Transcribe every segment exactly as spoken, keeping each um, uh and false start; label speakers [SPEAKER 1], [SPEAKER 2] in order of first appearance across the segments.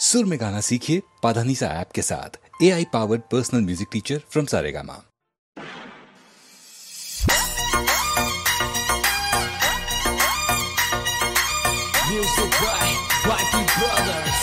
[SPEAKER 1] सुर में गाना सीखिए पाधानीसा ऐप के साथ। A I powered personal music teacher from Saregama.
[SPEAKER 2] Music by Whitey Brothers.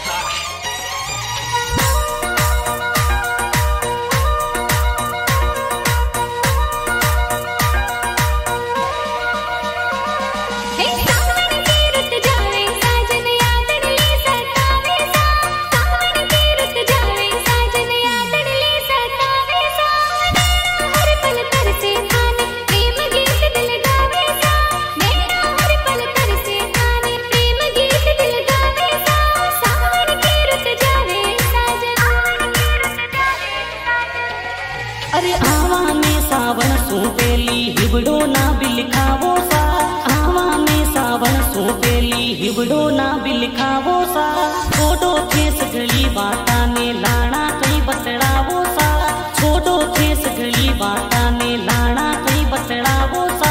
[SPEAKER 3] अरे आवा में सावन सूपेली हिबड़ो ना बिलखावो सा, आवा में सावन सूपेली हिबड़ो ना बिलखावो सा। छोड़ो थे सगली बाता ने लाना कई बतड़ावो सा, छोड़ो थे सगली बाता ने लाना कई बतड़ावो सा।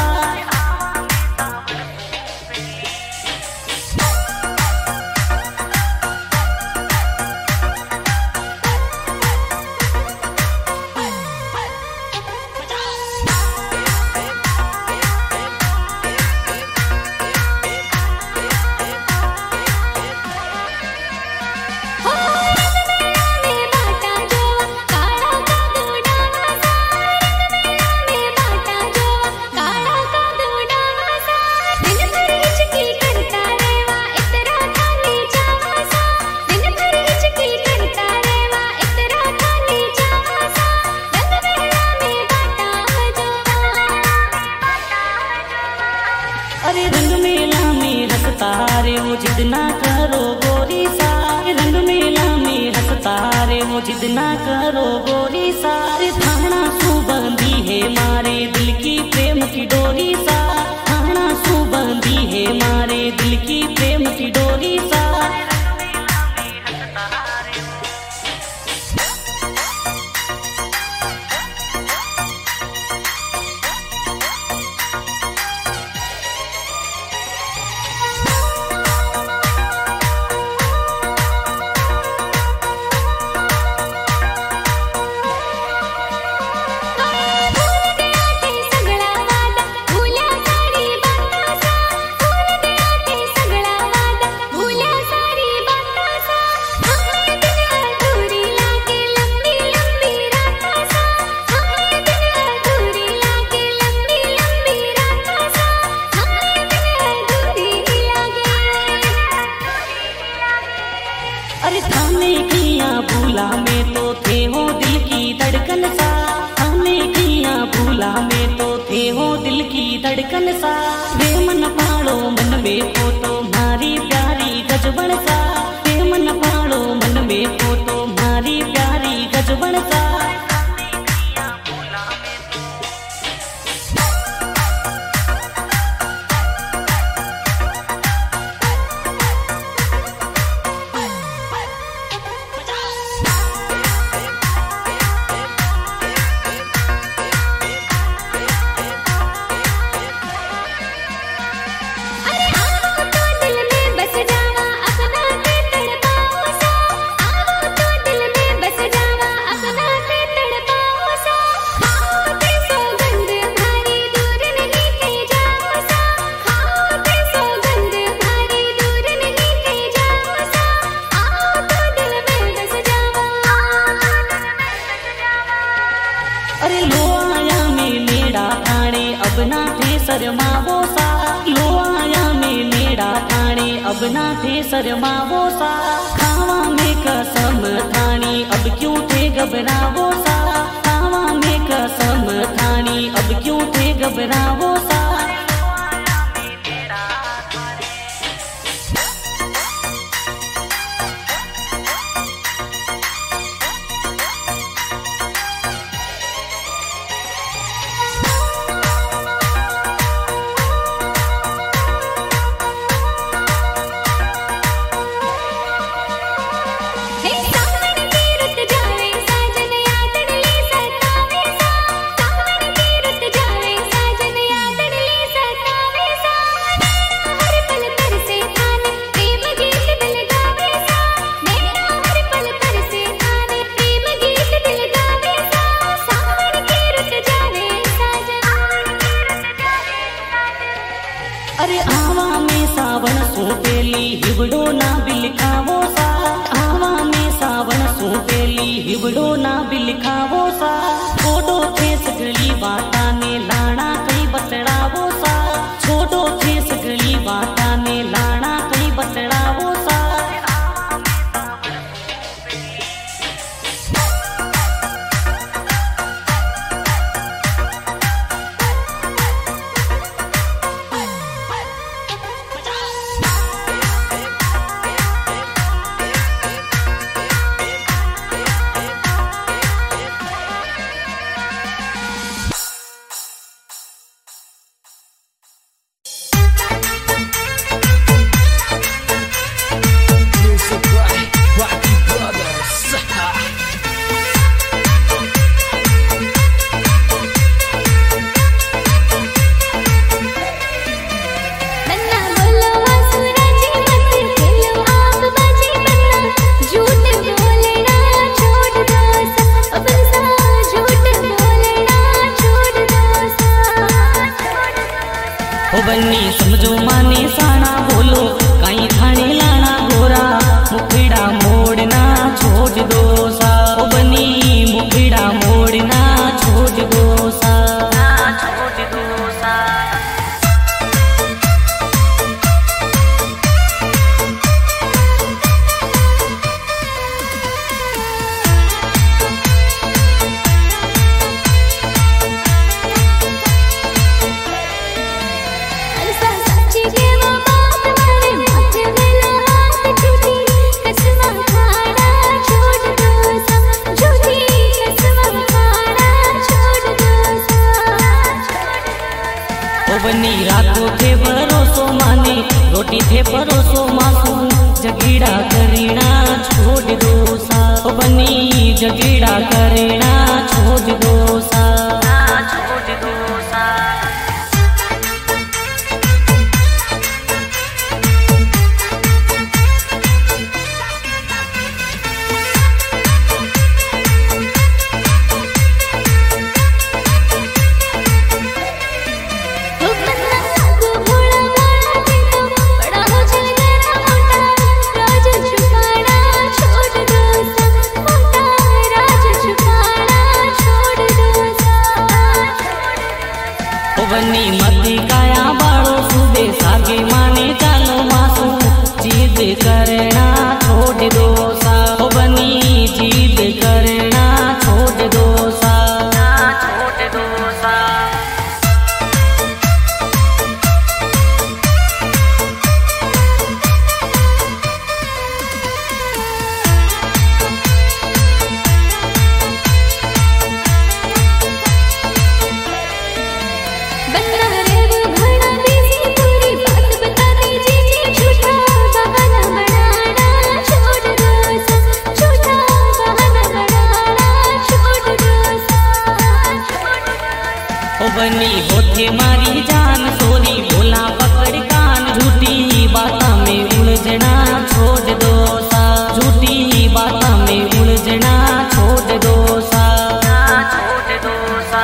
[SPEAKER 3] अरे रंग मेला में हंसता रे वो जिद ना करो गोरी सा, रंग मेला में हंसता रे वो जिद ना करो गोरी सा। थाना सुबंदी है मारे दिल की प्रेम की डोरी सा, थाना सुबंदी है मारे दिल की प्रेम की डोरी सा। अरे थाने किया भूला में तो थे हो दिल की धड़कन सा, थाने किया भूला में तो थे हो दिल की धड़कन सा। वे मन पाड़ो मन में हो तो मारी प्यारी गजबन सा, वे मन पाड़ो मन में हो तो मारी प्यारी गजबन सा। अरे लो आया में नेड़ा थाने अब ना थे शर्मावो सा, लो आया में नेड़ा थाने अब ना थे शर्मावो सा। खावा में कसम थानी अब क्यों थे घबरावो सा, खावा में कसम थानी अब क्यों थे घबरावो सा।
[SPEAKER 4] सावन की रुत जावे साजन याद ले सा,
[SPEAKER 3] छोड़ दो सा ओ बनी मुखड़ा मोड़ना छोड़ दो सा छोड़ दो सा बनी रातों थे भरोसो माने रोटी थे भरोसो मासू जगीड़ा करीना छोड़ दो सा बनी जगीड़ा करीना छोड़ दो सा छोड़ दो सा बनी मती काया बाड़ो सुबे सागे माने चालो मासू जीद करना छोड़ दो सा बनी जीद करना छोड़ दो सा छोड़ दो सा बनी होते मारी जान सोरी बोला पकड़ कान झूठी बाता में उलझना छोड़ दो सा झूठी बाता में उलझना छोड़ दो सा छोड़ दो सा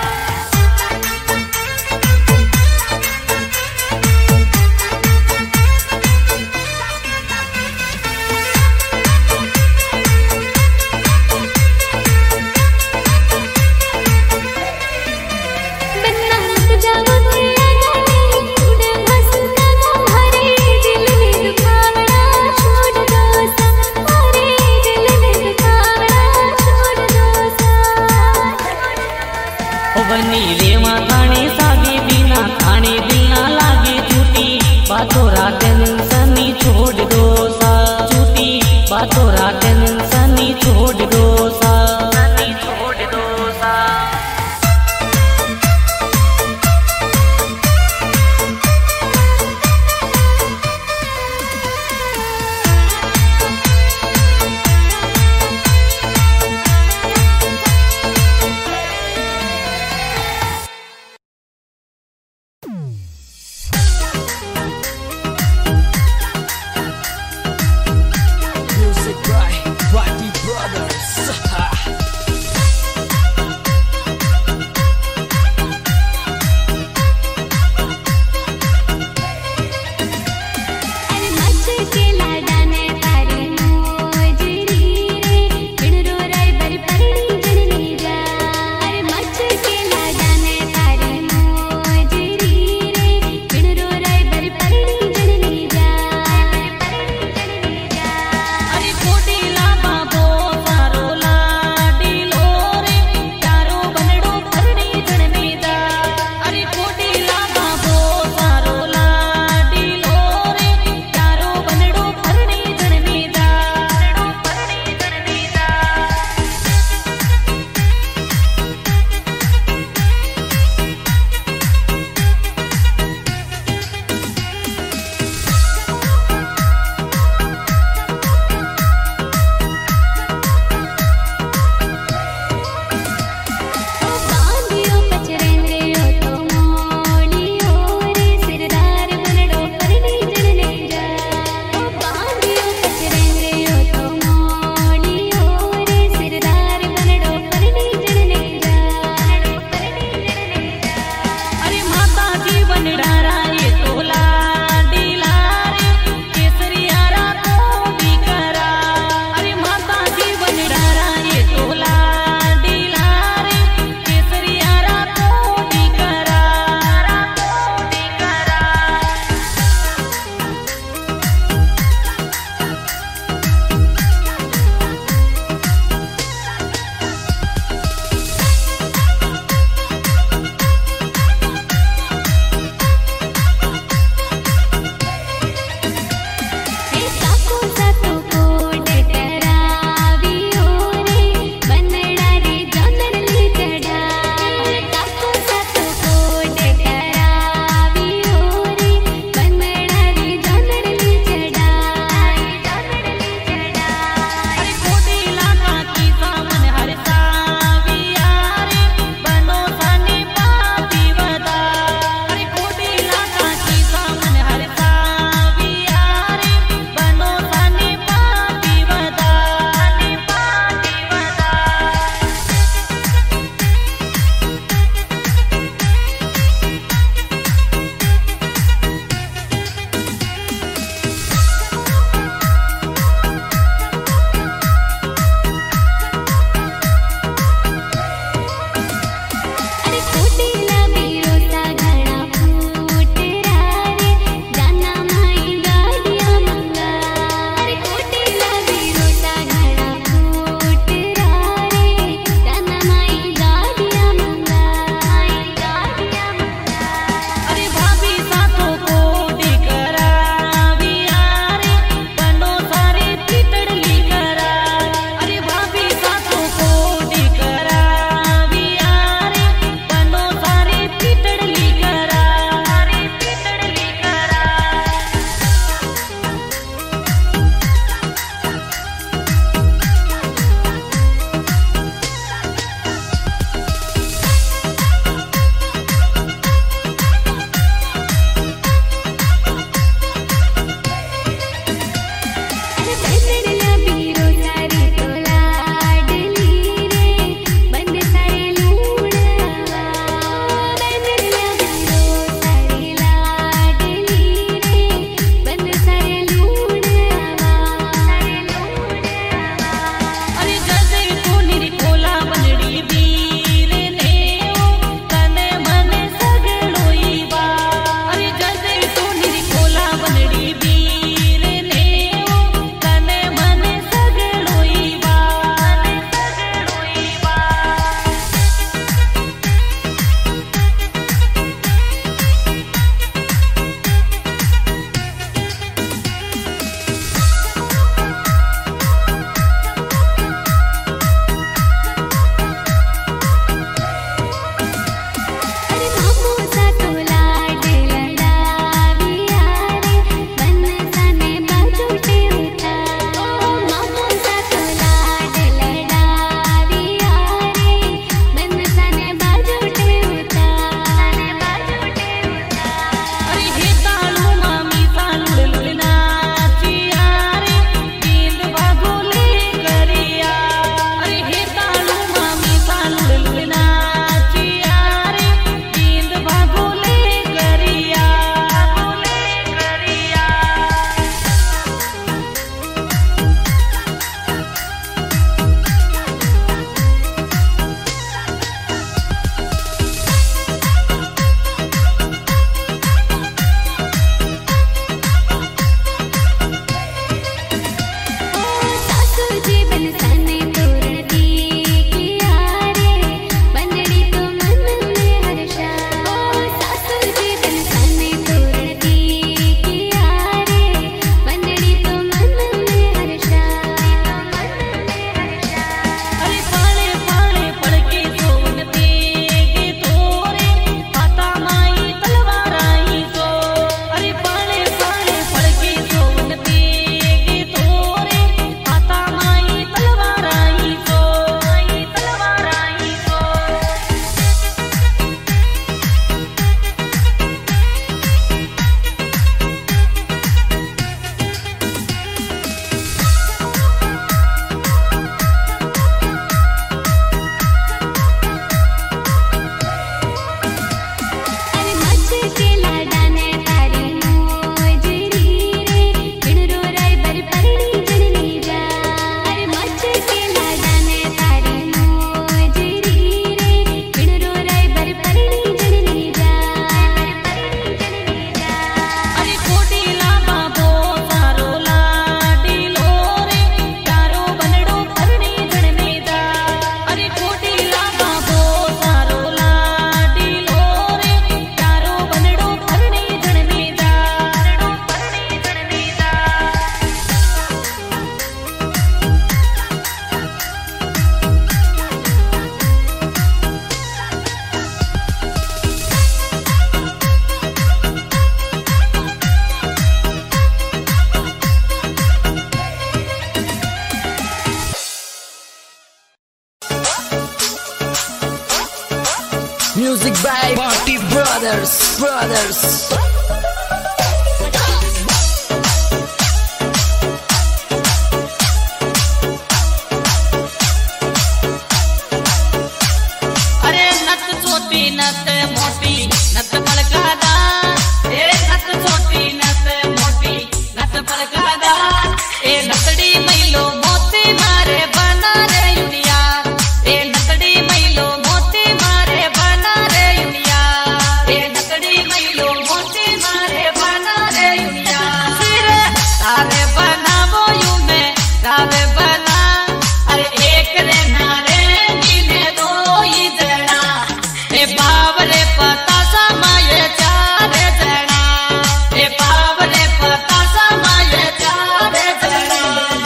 [SPEAKER 3] बनी रेवा खाने सागे बिना खाने दिल ना लागे झूठी बातों रातन सनी छोड़ दो सा झूठी बातों रातन सनी छोड़ दो सा सनी छोड़ दो सा
[SPEAKER 2] Music by Music by Party Brothers, Brothers.
[SPEAKER 3] अरे नत छोटी नत मोटी नत पलकादा, ए नत छोटी नत मोटी नत पलकादा, ए नतड़ी मैलो मोती मारे बना रे युनिया, ए नतड़ी मैलो मोती मारे बना रे युनिया, ए नतड़ी मैलो मोती मारे बना रे युनिया। फिर तारे बनावो यू में तारे बना, अरे एक रे नारे नीने दो ही जना, ए बावरे पता समाये चारे जना, ए बावरे पता समाये चारे जना।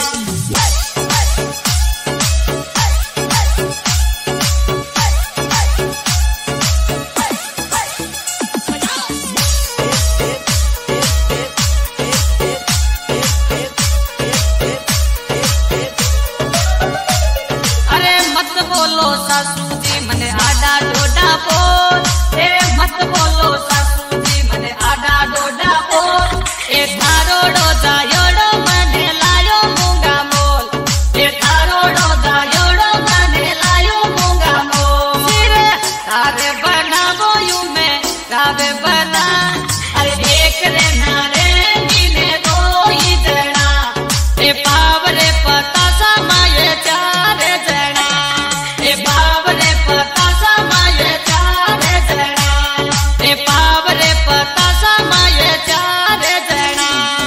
[SPEAKER 3] अरे मत बोलो सासू जी मने आडा डोडा बोल, ए मत बोलो सासू जी मने आडा डोडा बोल, ए थारो डोजा योडो मने लायो मूंगा मोल, ए थारो डोजा योडो मने लायो मूंगा मोल। फिर तारे बनावो यू में तारे बना, अरे एक रे नारे नीने दो ही जना, ए पावरे पता समाये चारे जना, ए पावरे पता समाये चारे जना, ए पावरे पता समाये चारे जना।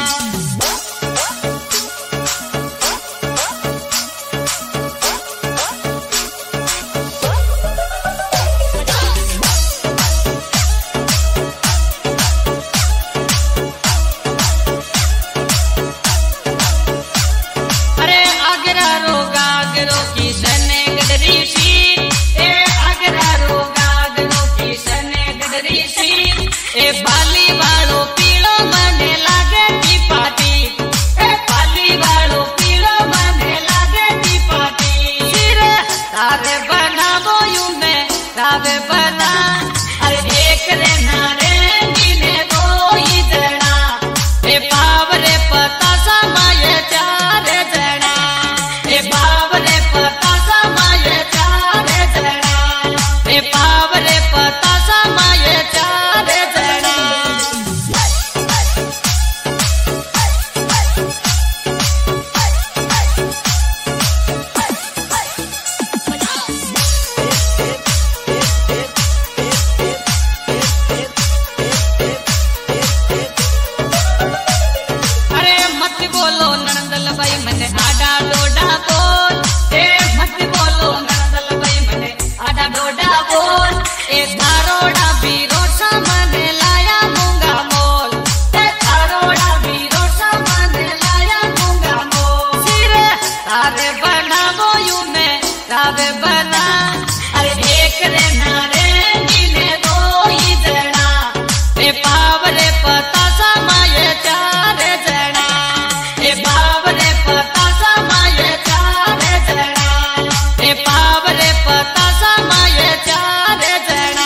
[SPEAKER 3] अरे आगरा रो गागरो की सने गडरी शीत, ए आगरा रो गागरो की सने गडरी शीत, ए बाली वालो पीलो मने लागे टी पाटी, ए बाली वालो पीलो मने लागे टी पाटी। फिर तारे बनावो यू में तारे बना, अरे एक रे नारे नीने दो ही जना, ए पावरे पता समाये चारे जना, ए पावरे पता समाये चारे जना, ए पावरे पता समाये चारे जना। अरे मत बोलो नंदल भाई मने आडा डोडा बोल, ए मत बोलो नंदल भाई मने आडा डोडा बोल, ए थारोड़ा बीरोसा मने लाया मूंगा मोल, ए थारोड़ा बीरोसा मने लाया मूंगा मोल। फिर तारे बनावो यू में तारे बना, अरे एक रे नारे नीने दो ही जना, ए पावरे पता समाये चारे जना, ए पावरे पता समाये चारे जना, ए पावरे पता समाये चारे जना।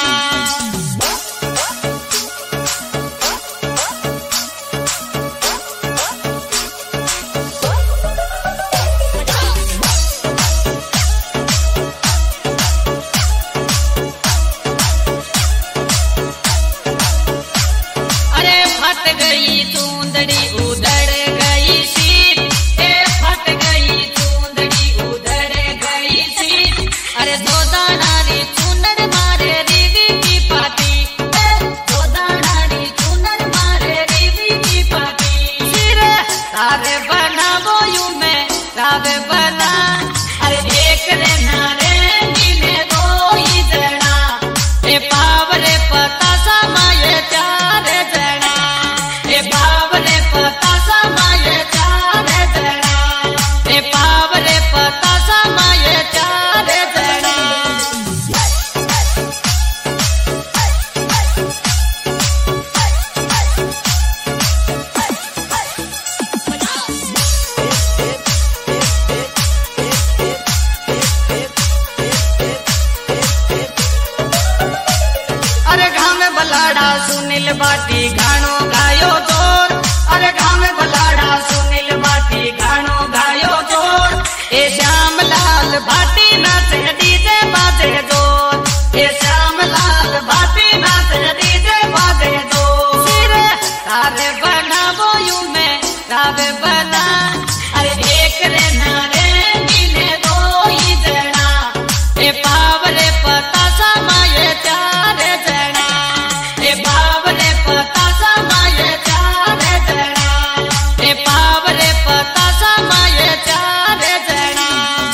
[SPEAKER 3] सुनील बाटी गानो गायो जोर अरे गाँव बलाड़ा सुनील बाटी गानो गायो जोर ए श्यामलाल भाटी नाचे डीजे बाजे जोर ए श्यामलाल भाटी नाचे डीजे बाजे जोर सिरे तारे बनावो यू में तारे बना अरे एक रे नारे मिले दो ही जना ए पावले पता समाये चार जना ए पावले पता समाये चार जना ए पावले पता समाये चार जना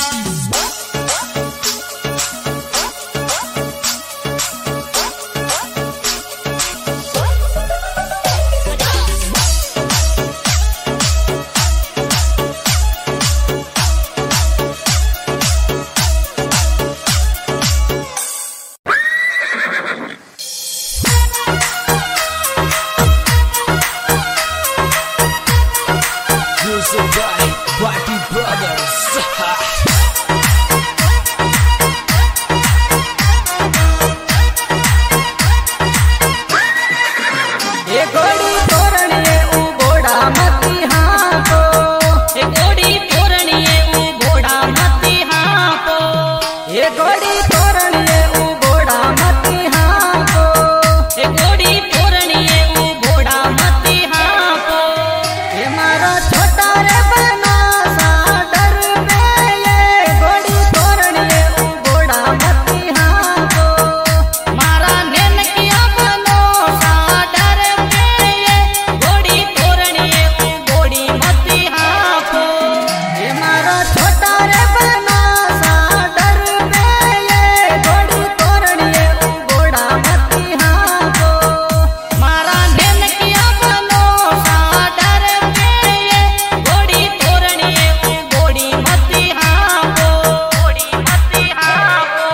[SPEAKER 2] Music by Party Brothers.
[SPEAKER 3] ए गोड़ी तोरणिए ऊ घोड़ा मती हाँ को ए गोड़ी तोरणिए ऊ घोड़ा मती हाँ को ए गोड़ी तोरणिए ऊ घोड़ा मती हाँ को ए गोड़ी तोरणिए ऊ घोड़ा मती हाँ को ए मारा छोटा रे बना सा डर में ये गोड़ी तोरणिए ऊ घोड़ा मती हाँ को मारा नेन किया बनो सा डर में ये गोड़ी तोरणिए ऊ गोड़ी मती हाँ को ए मारा छोटा रे बना सा डर में ये गोड़ी तोरणिए ऊ घोड़ा मती हाँ को मारा नेन किया बनो सा डर में ये गोड़ी तोरणिए ऊ गोड़ी मती हाँ को गोड़ी मती हाँ को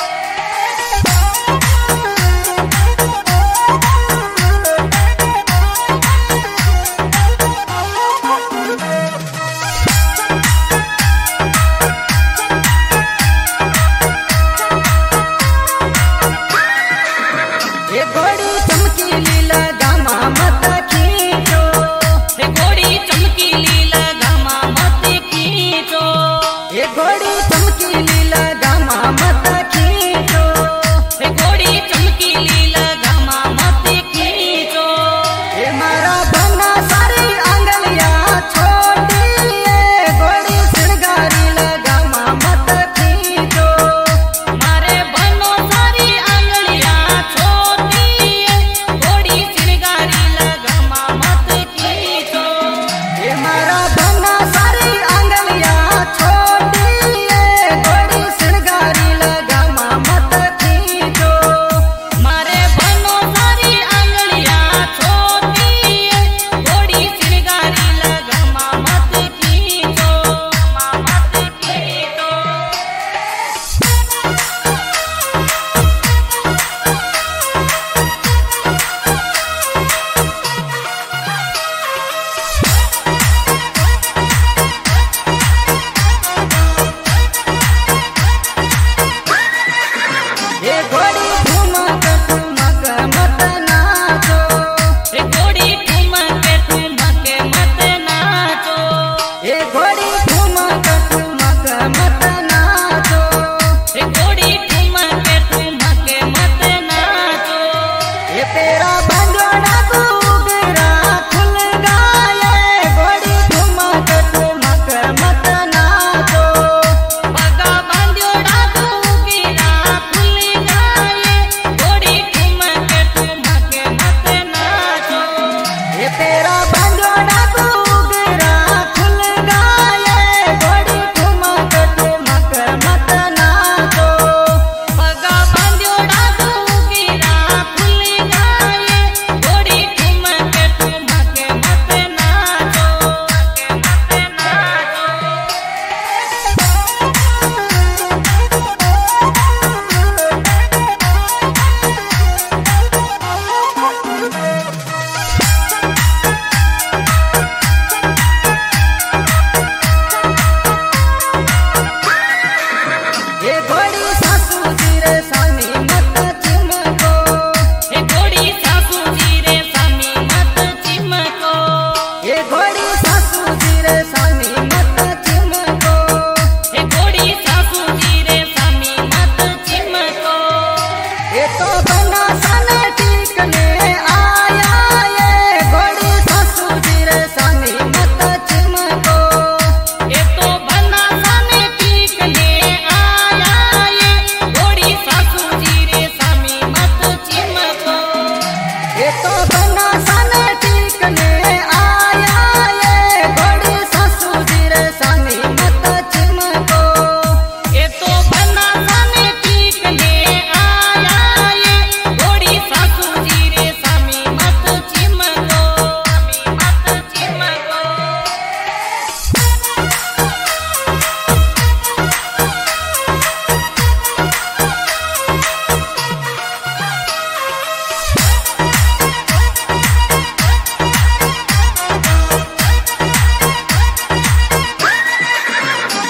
[SPEAKER 3] ए घोड़ी चमकीली लगामा मत खींचो ए घोड़ी चमकीली लगामा मत खींचो ए घोड़ी चमकीली लगामा मत खींचो ए घोड़ी चमकीली लगामा मत खींचो ए मारा बना सारी आंगलिया छोटी ए घोड़ी सिंगारी लगामा मत खींचो मारे बनो सारी आंगलिया छोटी घोड़ी सिंगारी लगामा मत खींचो ए मारा बना सारी आंगलिया छोटी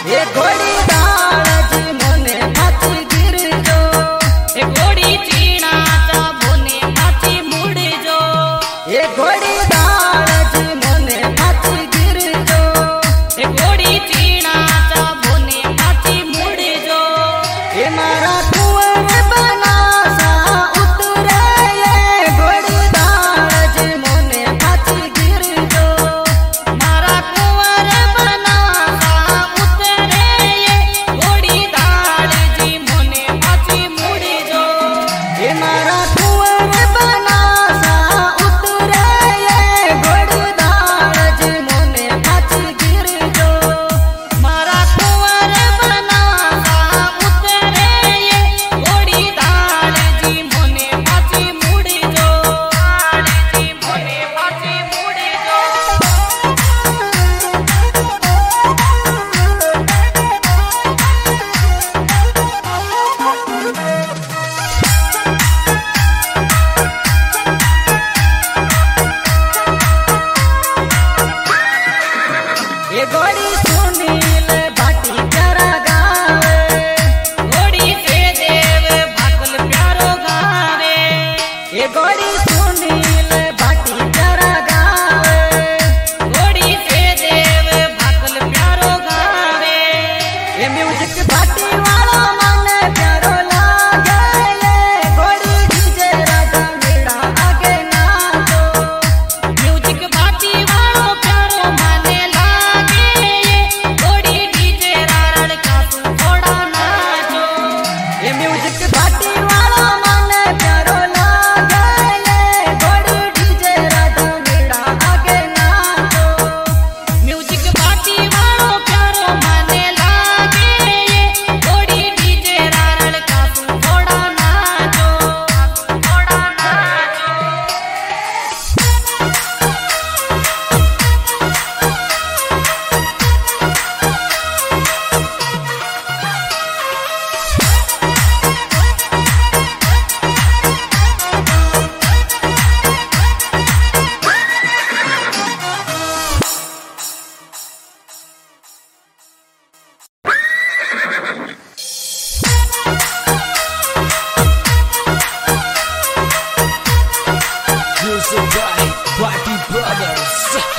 [SPEAKER 3] એ ઘોડી દાળજી મને પાછી ગીરજો એ ઘોડી ચીણા ચાબોને પાછી મૂડજો એ ઘોડી દાળજી મને પાછી ગીરજો એ ઘોડી ચીણા ચાબોને પાછી મૂડજો એ મારા કુંવર બનાસા ઉતરે એ ઘોડી દાળજી મને પાછી ગીરજો મારા કુંવર બનાસા ઉતરે એ ઘોડી દાળજી મને પાછી મૂડજો એ મારા કુંવર બનાસા ઉતરે એ ઘોડી દાળજી મને પાછી ગીરજો મારા કુંવર બનાસા ઉતરે એ ઘોડી દાળજી મને પાછી મૂડજો દાળજી મને પાછી મૂડજો એ ઘોડી સુનીલ ભાટી પ્યારા ગાવે ઘોડી સે દેવ ભાકલ પ્યારો ગાવે એ ઘોડી સુનીલ ભાટી પ્યારા ગાવે ઘોડી સે દેવ ભાકલ પ્યારો ગાવે એ મ્યુઝિક ભાટી વાળો મને પ્યારો લાગે એ ઘોડી ડીજે રાધા મેળા આગે નાચો મ્યુઝિક ભાટી વાળો પ્યારો મને લાગે એ ઘોડી ડીજે રારડ કાસુ થોડા નાચો એ મ્યુઝિક ભાટી વાળો મને પ્યારો લાગે એ ઘોડી ડીજે રાધા મેળા આગે નાચો મ્યુઝિક ભાટી વાળો પ્યારો મને લાગે એ ઘોડી ડીજે રારડ કાસુ થોડા નાચો થોડા નાચો
[SPEAKER 2] Music by Party Brothers.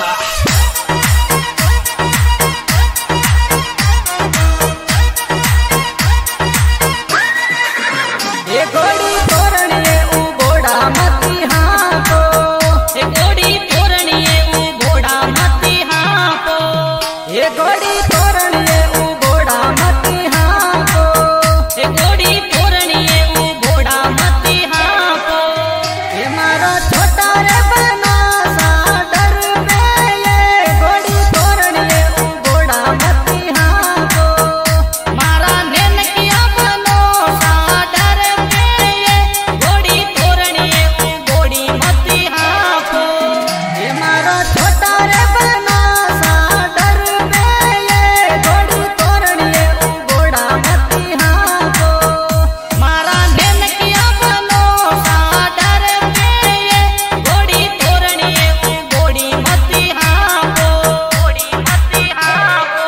[SPEAKER 3] એ ઘોડી તોરણીએ ઉભોડા મતી હાંકો એ ઘોડી તોરણીએ ઉભોડા મતી હાંકો એ ઘોડી તોરણીએ ઉભોડા મતી હાંકો એ ઘોડી તોરણીએ ઉભોડા મતી હાંકો એ મારા છોટા રે બનાસા ડર મે એ ઘોડી તોરણીએ ઉભોડા મતી હાંકો મારા નેનકિયા બનોસા ડર મે એ ઘોડી તોરણીએ ઉભોડી મતી હાંકો એ મારા છોટા રે બનાસા ડર મે એ ઘોડી તોરણીએ ઉભોડા મતી હાંકો મારા નેનકિયા બનોસા ડર મે એ ઘોડી તોરણીએ ઉભોડી મતી હાંકો ઘોડી મતી હાંકો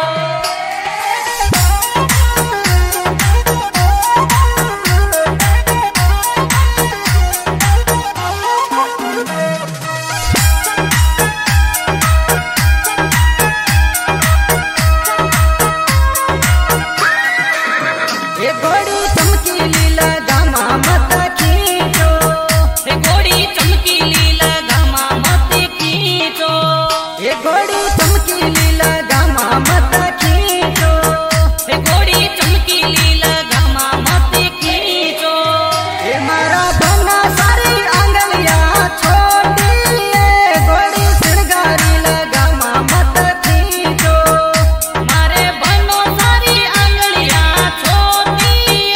[SPEAKER 3] એ ઘોડી ચમકી લીલા ગામા મત ખીચો એ ઘોડી ચમકી લીલા ગામા મત ખીચો એ ઘોડી ચમકી લીલા ગામા મત ખીચો એ ઘોડી ચમકી લીલા ગામા મત ખીચો એ મારા ધના સારી આંગલિયા છોડી એ ઘોડી શણગારી લગામા મત ખીચો મારે બનો સારી આંગલિયા છોડી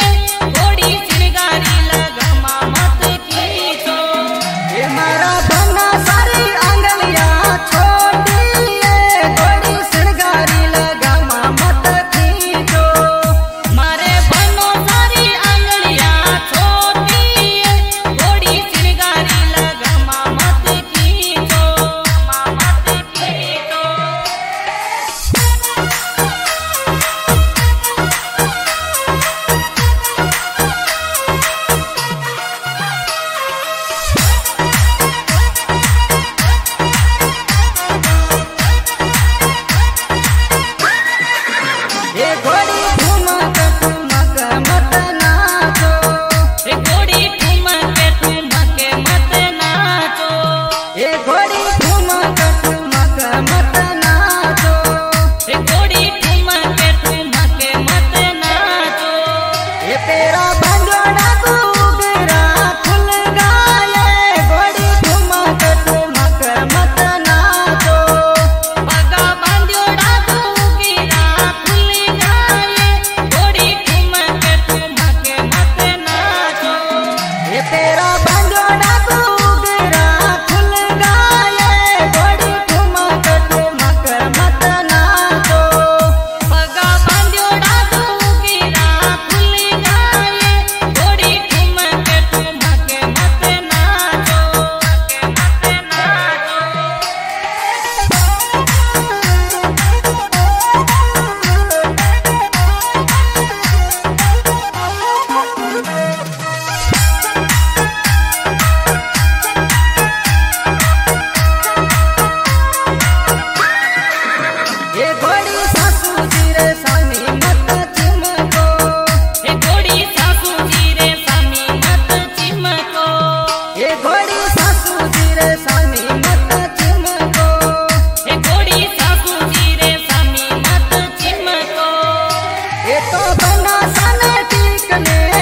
[SPEAKER 4] એ તો બનાસને ટીકને